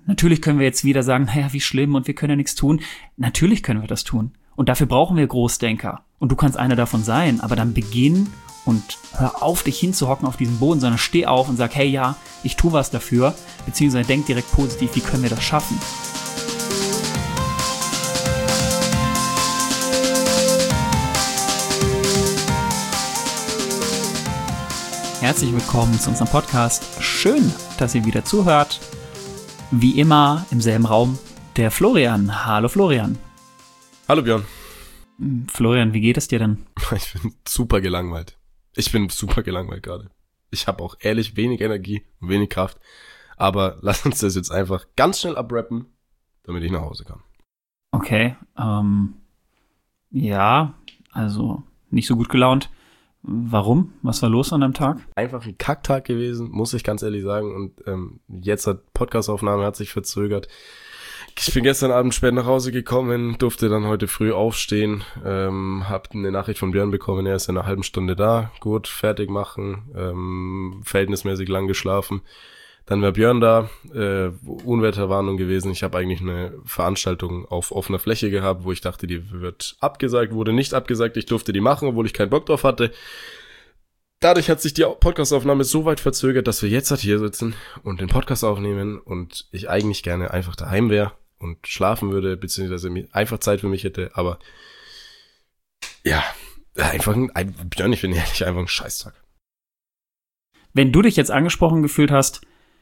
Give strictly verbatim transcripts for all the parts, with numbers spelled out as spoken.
Natürlich können wir jetzt wieder sagen, naja, wie schlimm und wir können ja nichts tun. Natürlich können wir das tun. Und dafür brauchen wir Großdenker. Und du kannst einer davon sein, aber dann beginn und hör auf, dich hinzuhocken auf diesem Boden, sondern steh auf und sag, hey, ja, ich tue was dafür, beziehungsweise denk direkt positiv, wie können wir das schaffen? Herzlich willkommen zu unserem Podcast. Schön, dass ihr wieder zuhört. Wie immer im selben Raum der Florian. Hallo Florian. Hallo Björn. Florian, wie geht es dir denn? Ich bin super gelangweilt. Ich bin super gelangweilt gerade. Ich habe auch ehrlich wenig Energie, wenig Kraft. Aber lass uns das jetzt einfach ganz schnell abrappen, damit ich nach Hause kann. Okay, ähm, ja, also nicht so gut gelaunt. Warum? Was war los an deinem Tag? Einfach ein Kacktag gewesen, muss ich ganz ehrlich sagen. Und ähm, jetzt hat Podcastaufnahme hat sich verzögert. Ich bin gestern Abend spät nach Hause gekommen, durfte dann heute früh aufstehen, ähm, hab eine Nachricht von Björn bekommen, er ist in einer halben Stunde da. Gut, fertig machen, ähm, verhältnismäßig lang geschlafen. Dann war Björn da, äh, Unwetterwarnung gewesen. Ich habe eigentlich eine Veranstaltung auf offener Fläche gehabt, wo ich dachte, die wird abgesagt, wurde nicht abgesagt. Ich durfte die machen, obwohl ich keinen Bock drauf hatte. Dadurch hat sich die Podcastaufnahme so weit verzögert, dass wir jetzt halt hier sitzen und den Podcast aufnehmen und ich eigentlich gerne einfach daheim wäre und schlafen würde, beziehungsweise einfach Zeit für mich hätte. Aber ja, einfach ein, ein Björn, ich bin ehrlich, einfach ein Scheißtag. Wenn du dich jetzt angesprochen gefühlt hast,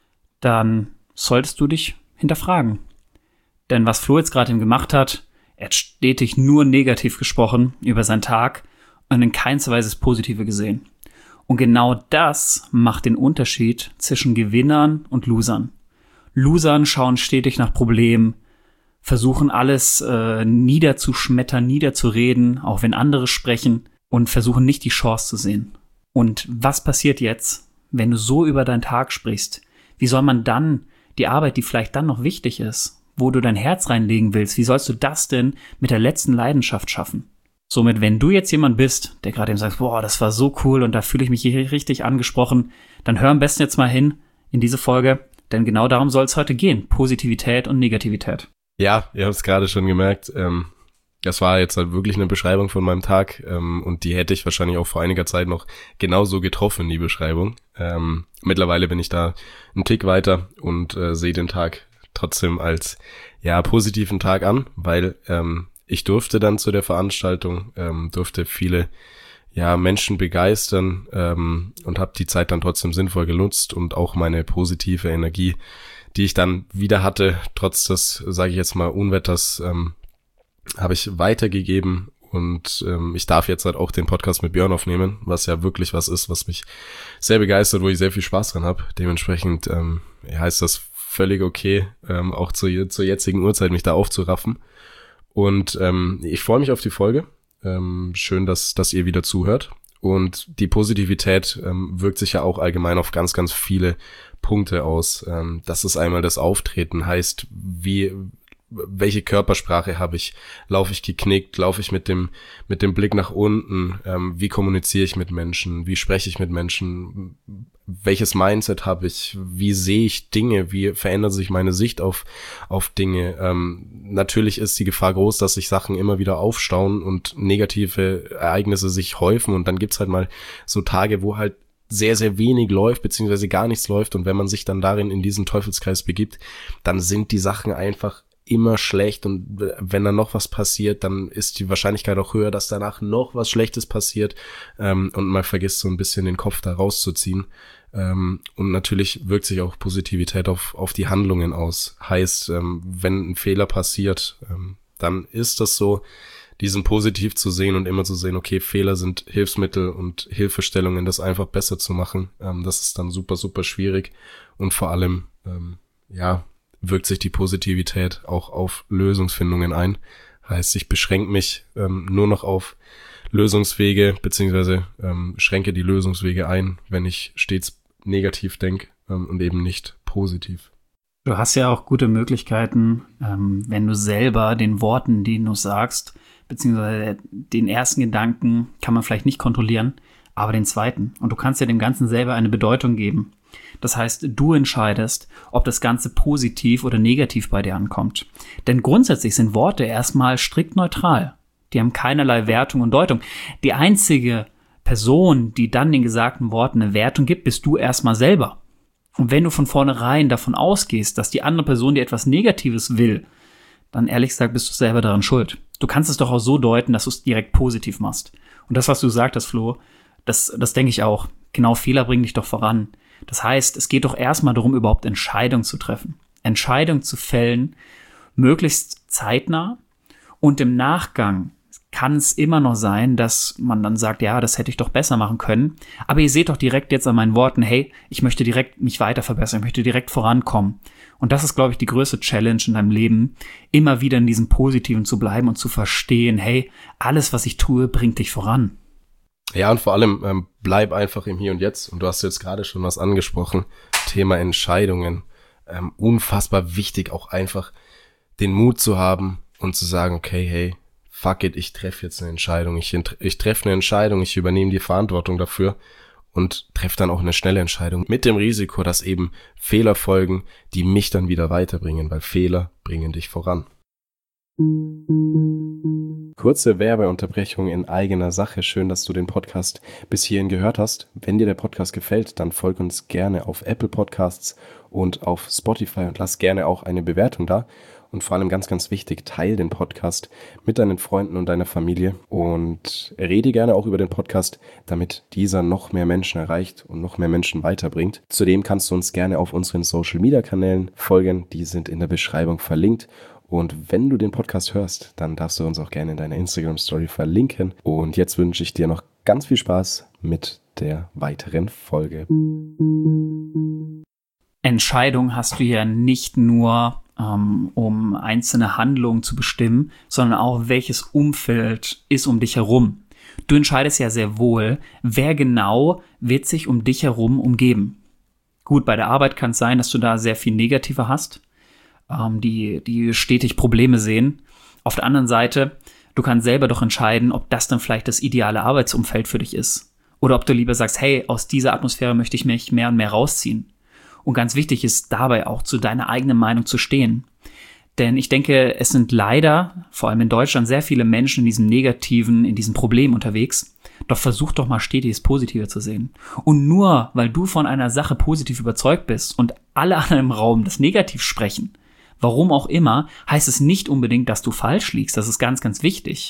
dann solltest du dich hinterfragen. Denn was Flo jetzt gerade eben gemacht hat, er hat stetig nur negativ gesprochen über seinen Tag und in keinster Weise das Positive gesehen. Und genau das macht den Unterschied zwischen Gewinnern und Losern. Losern schauen stetig nach Problemen, versuchen alles äh, niederzuschmettern, niederzureden, auch wenn andere sprechen, und versuchen nicht die Chance zu sehen. Und was passiert jetzt, wenn du so über deinen Tag sprichst? Wie soll man dann die Arbeit, die vielleicht dann noch wichtig ist, wo du dein Herz reinlegen willst, wie sollst du das denn mit der letzten Leidenschaft schaffen? Somit, wenn du jetzt jemand bist, der gerade eben sagt, boah, das war so cool und da fühle ich mich hier richtig angesprochen, dann hör am besten jetzt mal hin in diese Folge, denn genau darum soll es heute gehen. Positivität und Negativität. Ja, ihr habt es gerade schon gemerkt, ähm, das war jetzt halt wirklich eine Beschreibung von meinem Tag ähm, und die hätte ich wahrscheinlich auch vor einiger Zeit noch genauso getroffen, die Beschreibung. Ähm, mittlerweile bin ich da einen Tick weiter und äh, sehe den Tag trotzdem als ja positiven Tag an, weil ähm, ich durfte dann zu der Veranstaltung, ähm, durfte viele ja Menschen begeistern ähm, und habe die Zeit dann trotzdem sinnvoll genutzt und auch meine positive Energie, die ich dann wieder hatte, trotz des, sage ich jetzt mal, Unwetters, ähm, habe ich weitergegeben und ähm, ich darf jetzt halt auch den Podcast mit Björn aufnehmen, was ja wirklich was ist, was mich sehr begeistert, wo ich sehr viel Spaß dran habe. Dementsprechend ähm, ja, ist das völlig okay, ähm, auch zu, zur jetzigen Uhrzeit mich da aufzuraffen. Und ähm, ich freue mich auf die Folge. Ähm, schön, dass, dass ihr wieder zuhört. Und die Positivität ähm, wirkt sich ja auch allgemein auf ganz, ganz viele Punkte aus. Ähm, das ist einmal das Auftreten, heißt, wie welche Körpersprache habe ich? Laufe ich geknickt? Laufe ich mit dem mit dem Blick nach unten? Ähm, wie kommuniziere ich mit Menschen? Wie spreche ich mit Menschen? Welches Mindset habe ich? Wie sehe ich Dinge? Wie verändert sich meine Sicht auf auf Dinge? Ähm, natürlich ist die Gefahr groß, dass sich Sachen immer wieder aufstauen und negative Ereignisse sich häufen und dann gibt's halt mal so Tage, wo halt sehr, sehr wenig läuft, beziehungsweise gar nichts läuft und wenn man sich dann darin in diesen Teufelskreis begibt, dann sind die Sachen einfach immer schlecht und wenn dann noch was passiert, dann ist die Wahrscheinlichkeit auch höher, dass danach noch was Schlechtes passiert ähm, und man vergisst so ein bisschen den Kopf da rauszuziehen. Ähm, und natürlich wirkt sich auch Positivität auf auf die Handlungen aus. Heißt, ähm, wenn ein Fehler passiert, ähm, dann ist das so, diesen positiv zu sehen und immer zu sehen, okay, Fehler sind Hilfsmittel und Hilfestellungen, das einfach besser zu machen. Ähm, das ist dann super, super schwierig und vor allem, ähm, ja, wirkt sich die Positivität auch auf Lösungsfindungen ein. Heißt, ich beschränke mich ähm, nur noch auf Lösungswege, beziehungsweise ähm, schränke die Lösungswege ein, wenn ich stets negativ denke ähm, und eben nicht positiv. Du hast ja auch gute Möglichkeiten, ähm, wenn du selber den Worten, die du sagst, beziehungsweise den ersten Gedanken kann man vielleicht nicht kontrollieren, aber den zweiten. Und du kannst ja dem Ganzen selber eine Bedeutung geben. Das heißt, du entscheidest, ob das Ganze positiv oder negativ bei dir ankommt. Denn grundsätzlich sind Worte erstmal strikt neutral. Die haben keinerlei Wertung und Deutung. Die einzige Person, die dann den gesagten Worten eine Wertung gibt, bist du erstmal selber. Und wenn du von vornherein davon ausgehst, dass die andere Person dir etwas Negatives will, dann ehrlich gesagt bist du selber daran schuld. Du kannst es doch auch so deuten, dass du es direkt positiv machst. Und das, was du sagtest, Flo, das, das denke ich auch. Genau, Fehler bringen dich doch voran. Das heißt, es geht doch erstmal darum, überhaupt Entscheidungen zu treffen. Entscheidungen zu fällen, möglichst zeitnah. Und im Nachgang kann es immer noch sein, dass man dann sagt, ja, das hätte ich doch besser machen können. Aber ihr seht doch direkt jetzt an meinen Worten, hey, ich möchte direkt mich weiter verbessern, ich möchte direkt vorankommen. Und das ist, glaube ich, die größte Challenge in deinem Leben, immer wieder in diesem Positiven zu bleiben und zu verstehen, hey, alles, was ich tue, bringt dich voran. Ja, und vor allem ähm, bleib einfach im Hier und Jetzt. Und du hast jetzt gerade schon was angesprochen, Thema Entscheidungen. Ähm, unfassbar wichtig, auch einfach den Mut zu haben und zu sagen, okay, hey, fuck it, ich treffe jetzt eine Entscheidung. Ich, ich treffe eine Entscheidung, ich übernehme die Verantwortung dafür und treffe dann auch eine schnelle Entscheidung mit dem Risiko, dass eben Fehler folgen, die mich dann wieder weiterbringen, weil Fehler bringen dich voran. Kurze Werbeunterbrechung in eigener Sache. Schön, dass du den Podcast bis hierhin gehört hast. Wenn dir der Podcast gefällt, dann folg uns gerne auf Apple Podcasts und auf Spotify und lass gerne auch eine Bewertung da. Und vor allem ganz, ganz wichtig, teil den Podcast mit deinen Freunden und deiner Familie und rede gerne auch über den Podcast, damit dieser noch mehr Menschen erreicht und noch mehr Menschen weiterbringt. Zudem kannst du uns gerne auf unseren Social-Media-Kanälen folgen. Die sind in der Beschreibung verlinkt. Und wenn du den Podcast hörst, dann darfst du uns auch gerne in deiner Instagram-Story verlinken. Und jetzt wünsche ich dir noch ganz viel Spaß mit der weiteren Folge. Entscheidung hast du ja nicht nur, ähm, um einzelne Handlungen zu bestimmen, sondern auch, welches Umfeld ist um dich herum. Du entscheidest ja sehr wohl, wer genau wird sich um dich herum umgeben. Gut, bei der Arbeit kann es sein, dass du da sehr viel Negative hast, ähm, die, die stetig Probleme sehen. Auf der anderen Seite, du kannst selber doch entscheiden, ob das dann vielleicht das ideale Arbeitsumfeld für dich ist. Oder ob du lieber sagst, hey, aus dieser Atmosphäre möchte ich mich mehr und mehr rausziehen. Und ganz wichtig ist dabei auch, zu deiner eigenen Meinung zu stehen. Denn ich denke, es sind leider, vor allem in Deutschland, sehr viele Menschen in diesem Negativen, in diesem Problem unterwegs. Doch versuch doch mal stetig das Positive zu sehen. Und nur, weil du von einer Sache positiv überzeugt bist und alle anderen im Raum das Negativ sprechen, warum auch immer, heißt es nicht unbedingt, dass du falsch liegst. Das ist ganz, ganz wichtig.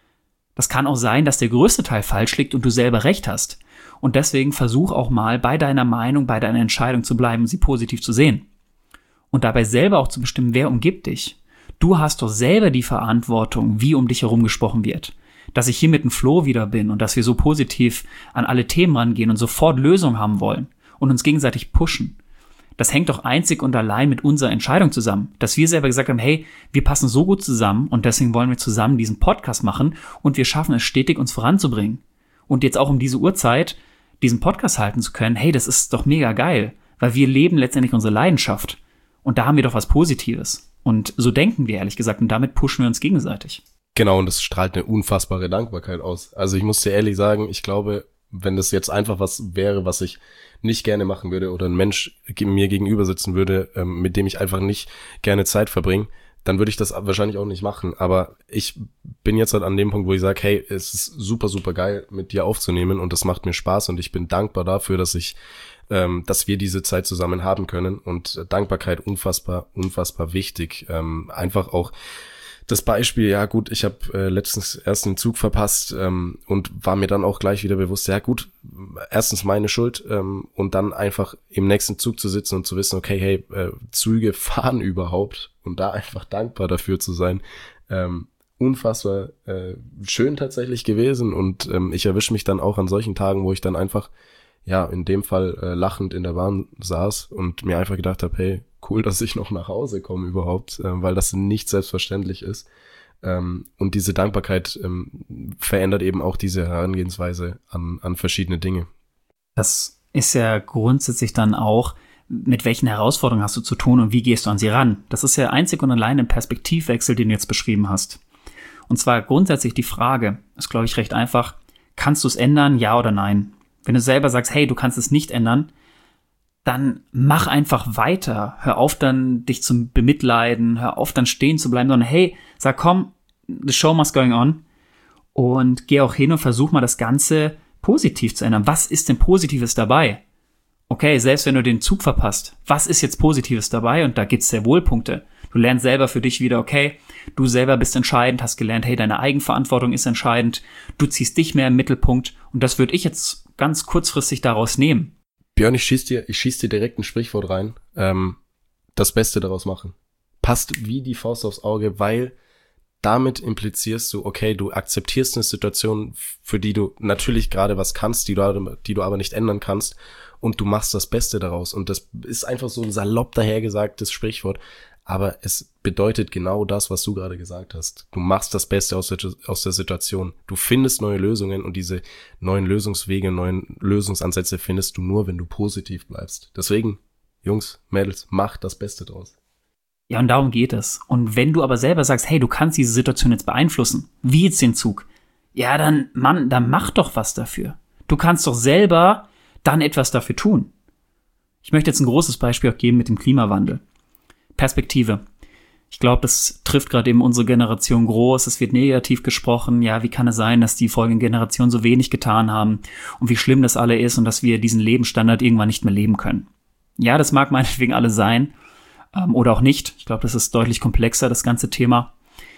Das kann auch sein, dass der größte Teil falsch liegt und du selber recht hast. Und deswegen versuch auch mal bei deiner Meinung, bei deiner Entscheidung zu bleiben, sie positiv zu sehen. Und dabei selber auch zu bestimmen, wer umgibt dich. Du hast doch selber die Verantwortung, wie um dich herum gesprochen wird. Dass ich hier mit dem Flo wieder bin und dass wir so positiv an alle Themen rangehen und sofort Lösungen haben wollen und uns gegenseitig pushen. Das hängt doch einzig und allein mit unserer Entscheidung zusammen. Dass wir selber gesagt haben, hey, wir passen so gut zusammen und deswegen wollen wir zusammen diesen Podcast machen und wir schaffen es stetig, uns voranzubringen. Und jetzt auch um diese Uhrzeit diesen Podcast halten zu können, hey, das ist doch mega geil, weil wir leben letztendlich unsere Leidenschaft. Und da haben wir doch was Positives. Und so denken wir, ehrlich gesagt, und damit pushen wir uns gegenseitig. Genau, und das strahlt eine unfassbare Dankbarkeit aus. Also ich muss dir ehrlich sagen, ich glaube, wenn das jetzt einfach was wäre, was ich nicht gerne machen würde oder ein Mensch mir gegenüber sitzen würde, mit dem ich einfach nicht gerne Zeit verbringe, dann würde ich das wahrscheinlich auch nicht machen. Aber ich bin jetzt halt an dem Punkt, wo ich sage, hey, es ist super, super geil, mit dir aufzunehmen und das macht mir Spaß und ich bin dankbar dafür, dass ich, ähm, dass wir diese Zeit zusammen haben können und Dankbarkeit unfassbar, unfassbar wichtig. Ähm, einfach auch das Beispiel, ja gut, ich habe äh, letztens erst einen Zug verpasst ähm, und war mir dann auch gleich wieder bewusst, ja gut, erstens meine Schuld ähm, und dann einfach im nächsten Zug zu sitzen und zu wissen, okay, hey, äh, Züge fahren überhaupt und da einfach dankbar dafür zu sein, ähm, unfassbar äh, schön tatsächlich gewesen und ähm, ich erwische mich dann auch an solchen Tagen, wo ich dann einfach, ja, in dem Fall äh, lachend in der Bahn saß und mir einfach gedacht habe, hey, cool, dass ich noch nach Hause komme überhaupt, äh, weil das nicht selbstverständlich ist. Ähm, und diese Dankbarkeit ähm, verändert eben auch diese Herangehensweise an, an verschiedene Dinge. Das ist ja grundsätzlich dann auch, mit welchen Herausforderungen hast du zu tun und wie gehst du an sie ran? Das ist ja einzig und allein ein Perspektivwechsel, den du jetzt beschrieben hast. Und zwar grundsätzlich die Frage, ist glaube ich recht einfach, kannst du es ändern, ja oder nein? Wenn du selber sagst, hey, du kannst es nicht ändern, dann mach einfach weiter. Hör auf dann, dich zu bemitleiden, hör auf dann stehen zu bleiben, sondern hey, sag komm, the show must going on und geh auch hin und versuch mal das Ganze positiv zu ändern. Was ist denn Positives dabei? Okay, selbst wenn du den Zug verpasst, was ist jetzt Positives dabei? Und da gibt's sehr wohl Punkte. Du lernst selber für dich wieder, okay, du selber bist entscheidend, hast gelernt, hey, deine Eigenverantwortung ist entscheidend, du ziehst dich mehr im Mittelpunkt und das würde ich jetzt ganz kurzfristig daraus nehmen. Björn, ich schieß dir, ich schieß dir direkt ein Sprichwort rein. Ähm, das Beste daraus machen. Passt wie die Faust aufs Auge, weil damit implizierst du, okay, du akzeptierst eine Situation, für die du natürlich gerade was kannst, die du, die du aber nicht ändern kannst und du machst das Beste daraus. Und das ist einfach so ein salopp dahergesagtes Sprichwort, aber es bedeutet genau das, was du gerade gesagt hast. Du machst das Beste aus der, aus der Situation. Du findest neue Lösungen und diese neuen Lösungswege, neuen Lösungsansätze findest du nur, wenn du positiv bleibst. Deswegen, Jungs, Mädels, macht das Beste draus. Ja, und darum geht es. Und wenn du aber selber sagst, hey, du kannst diese Situation jetzt beeinflussen, wie jetzt den Zug, ja, dann, Mann, dann mach doch was dafür. Du kannst doch selber dann etwas dafür tun. Ich möchte jetzt ein großes Beispiel auch geben mit dem Klimawandel. Perspektive. Ich glaube, das trifft gerade eben unsere Generation groß. Es wird negativ gesprochen. Ja, wie kann es sein, dass die folgenden Generationen so wenig getan haben und wie schlimm das alle ist und dass wir diesen Lebensstandard irgendwann nicht mehr leben können. Ja, das mag meinetwegen alle sein ähm, oder auch nicht. Ich glaube, das ist deutlich komplexer, das ganze Thema.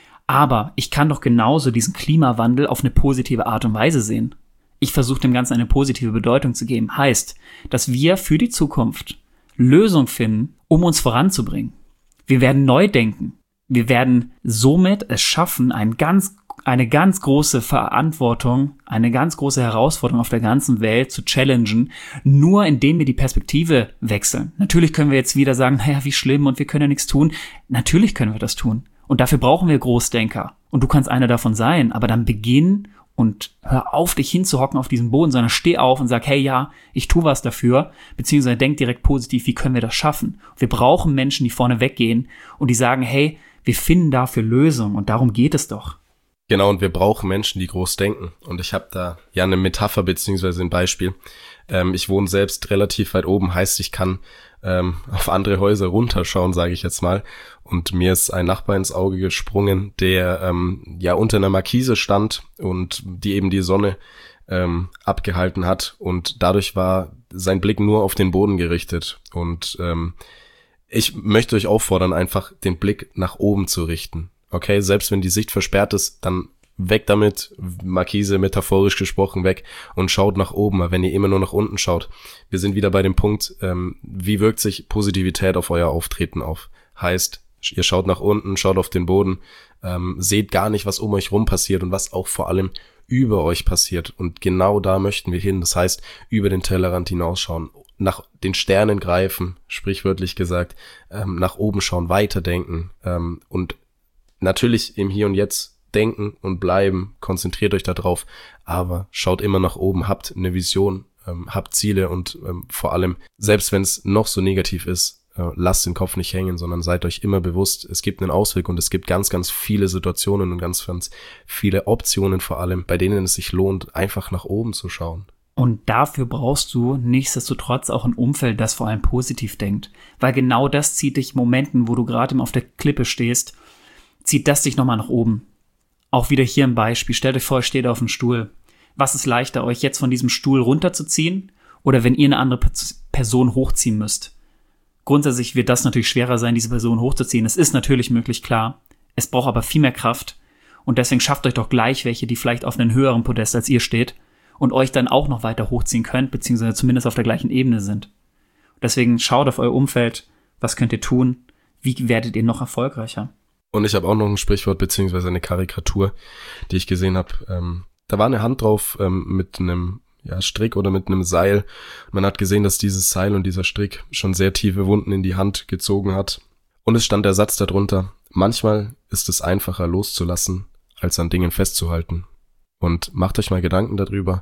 Aber ich kann doch genauso diesen Klimawandel auf eine positive Art und Weise sehen. Ich versuche dem Ganzen eine positive Bedeutung zu geben. Heißt, dass wir für die Zukunft Lösungen finden, um uns voranzubringen. Wir werden neu denken. Wir werden somit es schaffen, ein ganz, eine ganz große Verantwortung, eine ganz große Herausforderung auf der ganzen Welt zu challengen, nur indem wir die Perspektive wechseln. Natürlich können wir jetzt wieder sagen, naja, wie schlimm und wir können ja nichts tun. Natürlich können wir das tun. Und dafür brauchen wir Großdenker. Und du kannst einer davon sein, aber dann beginn und hör auf, dich hinzuhocken auf diesem Boden, sondern steh auf und sag, hey, ja, ich tu was dafür, beziehungsweise denk direkt positiv, wie können wir das schaffen? Wir brauchen Menschen, die vorne weggehen und die sagen, hey, wir finden dafür Lösungen und darum geht es doch. Genau, und wir brauchen Menschen, die groß denken. Und ich habe da ja eine Metapher beziehungsweise ein Beispiel. Ähm, ich wohne selbst relativ weit oben, heißt, ich kann ähm, auf andere Häuser runterschauen, sage ich jetzt mal. Und mir ist ein Nachbar ins Auge gesprungen, der ähm, ja unter einer Markise stand und die eben die Sonne ähm, abgehalten hat. Und dadurch war sein Blick nur auf den Boden gerichtet. Und ähm, ich möchte euch auffordern, einfach den Blick nach oben zu richten. Okay, selbst wenn die Sicht versperrt ist, dann weg damit, Markise metaphorisch gesprochen, weg und schaut nach oben, weil wenn ihr immer nur nach unten schaut. Wir sind wieder bei dem Punkt, ähm, wie wirkt sich Positivität auf euer Auftreten auf? Heißt, ihr schaut nach unten, schaut auf den Boden, ähm, seht gar nicht, was um euch rum passiert und was auch vor allem über euch passiert. Und genau da möchten wir hin. Das heißt, über den Tellerrand hinausschauen, nach den Sternen greifen, sprichwörtlich gesagt, ähm, nach oben schauen, weiterdenken ähm, und natürlich im Hier und Jetzt denken und bleiben, konzentriert euch da drauf, aber schaut immer nach oben, habt eine Vision, ähm, habt Ziele und ähm, vor allem, selbst wenn es noch so negativ ist, äh, lasst den Kopf nicht hängen, sondern seid euch immer bewusst, es gibt einen Ausweg und es gibt ganz, ganz viele Situationen und ganz, ganz viele Optionen vor allem, bei denen es sich lohnt, einfach nach oben zu schauen. Und dafür brauchst du nichtsdestotrotz auch ein Umfeld, das vor allem positiv denkt, weil genau das zieht dich in Momenten, wo du gerade auf der Klippe stehst, zieht das dich nochmal nach oben. Auch wieder hier ein Beispiel. Stellt euch vor, ihr steht auf einem Stuhl. Was ist leichter, euch jetzt von diesem Stuhl runterzuziehen oder wenn ihr eine andere Person hochziehen müsst? Grundsätzlich wird das natürlich schwerer sein, diese Person hochzuziehen. Es ist natürlich möglich, klar. Es braucht aber viel mehr Kraft. Und deswegen schafft euch doch gleich welche, die vielleicht auf einem höheren Podest als ihr steht und euch dann auch noch weiter hochziehen könnt, beziehungsweise zumindest auf der gleichen Ebene sind. Deswegen schaut auf euer Umfeld. Was könnt ihr tun? Wie werdet ihr noch erfolgreicher? Und ich habe auch noch ein Sprichwort beziehungsweise eine Karikatur, die ich gesehen habe. Ähm, da war eine Hand drauf ähm, mit einem ja, Strick oder mit einem Seil. Man hat gesehen, dass dieses Seil und dieser Strick schon sehr tiefe Wunden in die Hand gezogen hat. Und es stand der Satz darunter: Manchmal ist es einfacher loszulassen, als an Dingen festzuhalten. Und macht euch mal Gedanken darüber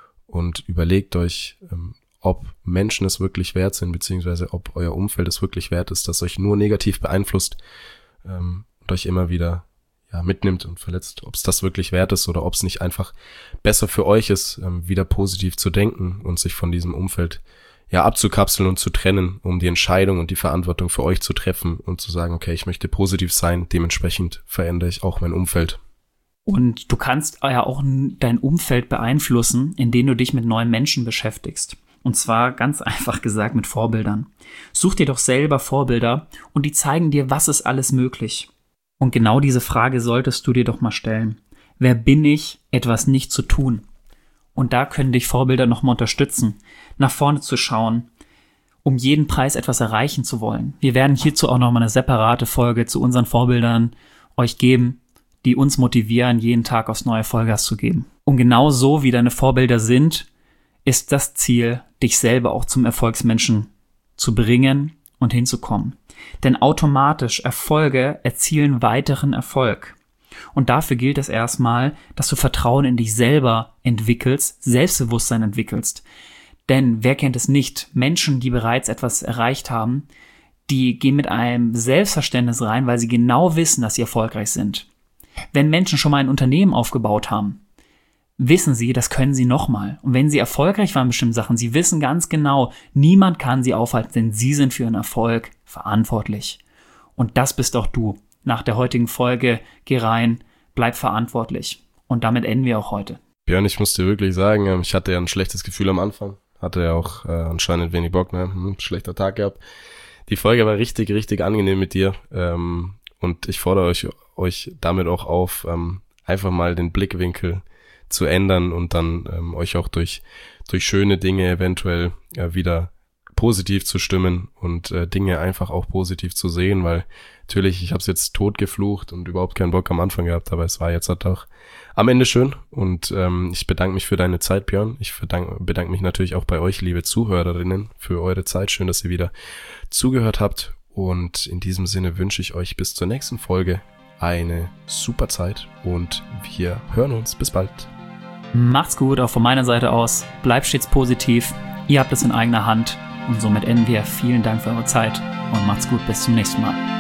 und überlegt euch, ähm, ob Menschen es wirklich wert sind, beziehungsweise ob euer Umfeld es wirklich wert ist, das euch nur negativ beeinflusst, ähm, und euch immer wieder ja mitnimmt und verletzt, ob es das wirklich wert ist oder ob es nicht einfach besser für euch ist, ähm, wieder positiv zu denken und sich von diesem Umfeld ja, abzukapseln und zu trennen, um die Entscheidung und die Verantwortung für euch zu treffen und zu sagen, okay, ich möchte positiv sein, dementsprechend verändere ich auch mein Umfeld. Und du kannst ja auch dein Umfeld beeinflussen, indem du dich mit neuen Menschen beschäftigst. Und zwar ganz einfach gesagt mit Vorbildern. Such dir doch selber Vorbilder und die zeigen dir, was ist alles möglich. Und genau diese Frage solltest du dir doch mal stellen. Wer bin ich, etwas nicht zu tun? Und da können dich Vorbilder nochmal unterstützen, nach vorne zu schauen, um jeden Preis etwas erreichen zu wollen. Wir werden hierzu auch nochmal eine separate Folge zu unseren Vorbildern euch geben, die uns motivieren, jeden Tag aufs neue Vollgas zu geben. Und genau so, wie deine Vorbilder sind, ist das Ziel, dich selber auch zum Erfolgsmenschen zu bringen und hinzukommen. Denn automatisch Erfolge erzielen weiteren Erfolg. Und dafür gilt es erstmal, dass du Vertrauen in dich selber entwickelst, Selbstbewusstsein entwickelst. Denn wer kennt es nicht? Menschen, die bereits etwas erreicht haben, die gehen mit einem Selbstverständnis rein, weil sie genau wissen, dass sie erfolgreich sind. Wenn Menschen schon mal ein Unternehmen aufgebaut haben, wissen sie, das können sie nochmal. Und wenn sie erfolgreich waren in bestimmten Sachen, sie wissen ganz genau, niemand kann sie aufhalten, denn sie sind für ihren Erfolg verantwortlich. Und das bist auch du. Nach der heutigen Folge, geh rein, bleib verantwortlich. Und damit enden wir auch heute. Björn, ich muss dir wirklich sagen, ich hatte ja ein schlechtes Gefühl am Anfang. Hatte ja auch äh, anscheinend wenig Bock, ne? Hm, schlechter Tag gehabt. Die Folge war richtig, richtig angenehm mit dir. Ähm, und ich fordere euch, euch damit auch auf, ähm, einfach mal den Blickwinkel zu ändern und dann ähm, euch auch durch durch schöne Dinge eventuell äh, wieder positiv zu stimmen und äh, Dinge einfach auch positiv zu sehen, weil natürlich, ich habe es jetzt tot geflucht und überhaupt keinen Bock am Anfang gehabt, aber es war jetzt halt auch am Ende schön und ähm, ich bedanke mich für deine Zeit, Björn. Ich bedanke, bedanke mich natürlich auch bei euch, liebe Zuhörerinnen, für eure Zeit. Schön, dass ihr wieder zugehört habt und in diesem Sinne wünsche ich euch bis zur nächsten Folge eine super Zeit und wir hören uns. Bis bald. Macht's gut, auch von meiner Seite aus. Bleibt stets positiv. Ihr habt es in eigener Hand. Und somit enden wir. Vielen Dank für eure Zeit und macht's gut. Bis zum nächsten Mal.